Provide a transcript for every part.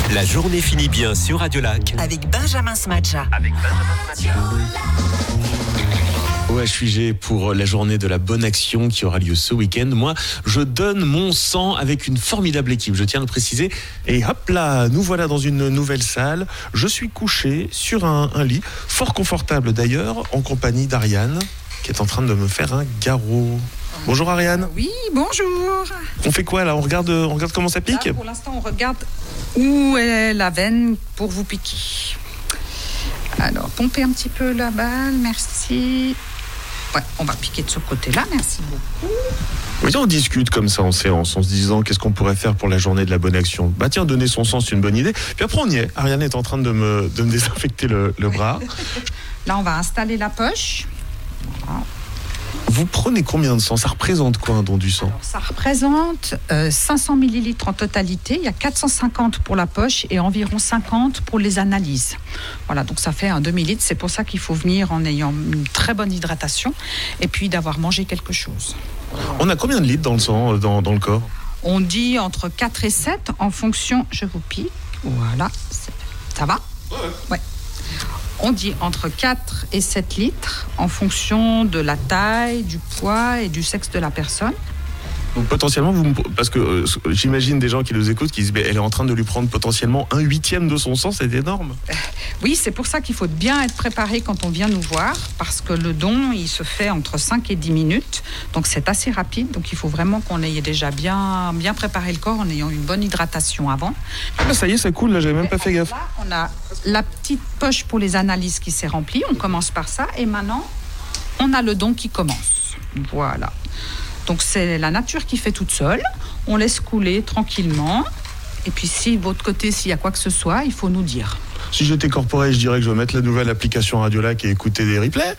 La journée finit bien sur Radio Lac. Avec Benjamin Smadja. OHUG pour la journée de la bonne action qui aura lieu ce week-end. Moi, je donne mon sang avec une formidable équipe, je tiens à le préciser. Et hop là, nous voilà dans une nouvelle salle. Je suis couché sur un lit, fort confortable d'ailleurs, en compagnie d'Ariane, qui est en train de me faire un garrot. Bonjour Ariane. Oui, bonjour. On fait quoi là ? On regarde comment ça pique ? Là, pour l'instant, on regarde où est la veine pour vous piquer. Alors, pompez un petit peu la balle, merci. Ouais, on va piquer de ce côté-là, merci beaucoup. Oui, on discute comme ça en séance, en se disant qu'est-ce qu'on pourrait faire pour la journée de la bonne action. Bah tiens, donner son sang, c'est une bonne idée. Puis après, on y est. Ariane est en train de me désinfecter le bras. Là, on va installer la poche. Voilà. Vous prenez combien de sang ? Ça représente quoi un don du sang ? Alors, ça représente 500 millilitres en totalité. Il y a 450 pour la poche et environ 50 pour les analyses. Voilà, donc ça fait un demi-litre. C'est pour ça qu'il faut venir en ayant une très bonne hydratation et puis d'avoir mangé quelque chose. On a combien de litres dans le sang, dans le corps ? On dit entre 4 et 7 en fonction... Je vous pique. Voilà. Ça va ? Ouais. On dit entre 4 et 7 litres en fonction de la taille, du poids et du sexe de la personne. Donc potentiellement, parce que j'imagine des gens qui nous écoutent qui disent elle est en train de lui prendre potentiellement 1/8 de son sang, c'est énorme. Oui, c'est pour ça qu'il faut bien être préparé quand on vient nous voir, parce que le don, il se fait entre 5 et 10 minutes, donc c'est assez rapide, donc il faut vraiment qu'on ait déjà bien préparé le corps en ayant une bonne hydratation avant. Ah, ça y est, ça coule, là, j'avais même pas fait gaffe. Là, on a la petite poche pour les analyses qui s'est remplie, on commence par ça, et maintenant, on a le don qui commence. Voilà. Donc c'est la nature qui fait toute seule. On laisse couler tranquillement. Et puis si de votre côté, s'il y a quoi que ce soit, il faut nous dire. Si j'étais corporel, je dirais que je vais mettre la nouvelle application Radio Lac et écouter des replays.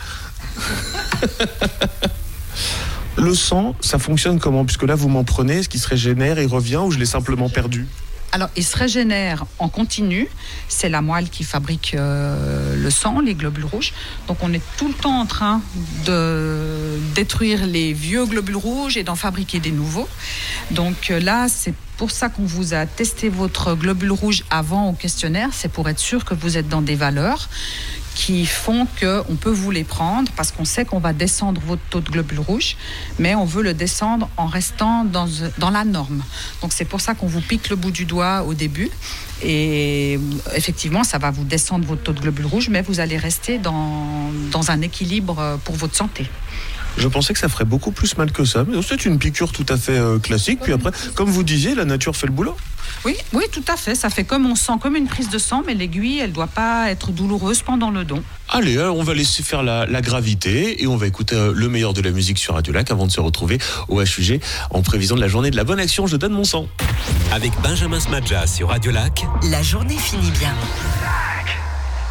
Le sang, ça fonctionne comment ? Puisque là, vous m'en prenez, est-ce qu'il se régénère et revient ou je l'ai simplement perdu ? Alors, il se régénère en continu. C'est la moelle qui fabrique le sang, les globules rouges. Donc, on est tout le temps en train de détruire les vieux globules rouges et d'en fabriquer des nouveaux. Donc là, c'est pour ça qu'on vous a testé votre globule rouge avant au questionnaire. C'est pour être sûr que vous êtes dans des valeurs qui font qu'on peut vous les prendre parce qu'on sait qu'on va descendre votre taux de globules rouges, mais on veut le descendre en restant dans la norme. Donc c'est pour ça qu'on vous pique le bout du doigt au début et effectivement ça va vous descendre votre taux de globules rouges, mais vous allez rester dans un équilibre pour votre santé. Je pensais que ça ferait beaucoup plus mal que ça, mais c'est une piqûre tout à fait classique. Puis après, comme vous disiez, la nature fait le boulot. Oui, tout à fait. Ça fait comme on sent, comme une prise de sang, mais l'aiguille, elle ne doit pas être douloureuse pendant le don. Allez, on va laisser faire la gravité et on va écouter le meilleur de la musique sur Radio Lac avant de se retrouver au HUG en prévision de la journée de la bonne action. Je donne mon sang. Avec Benjamin Smadja sur Radio Lac. La journée finit bien.